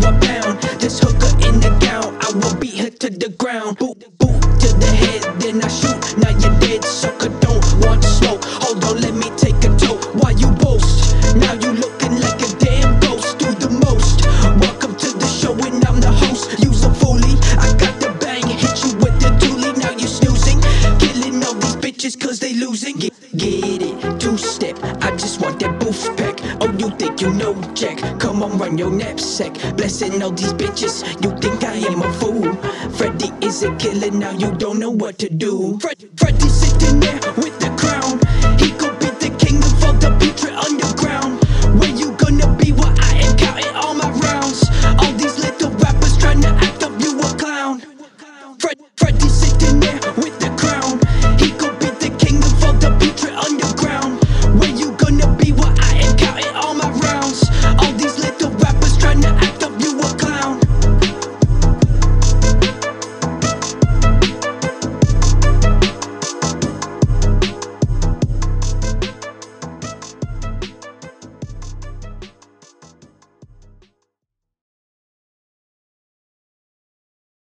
a pound. This hooker in the gown, I will beat her to the ground. Boot, boot to the head, then I shoot. Now you're dead, sucker, don't want smoke. Hold on, let me take a toke. Why you boast? Now you looking like a damn ghost. Do the most. Welcome to the show and I'm the host. Use a foolie, I got the bang. Hit you with the dually, now you snoozing. Killing all these bitches cause they losing. Get it, two-step, I just want that boof pack. Oh, you think you know Jack? Come on, run your knapsack. Blessing all these bitches, you think I am a fool? Freddy is a killer, now you don't know what to do. Freddy sitting there with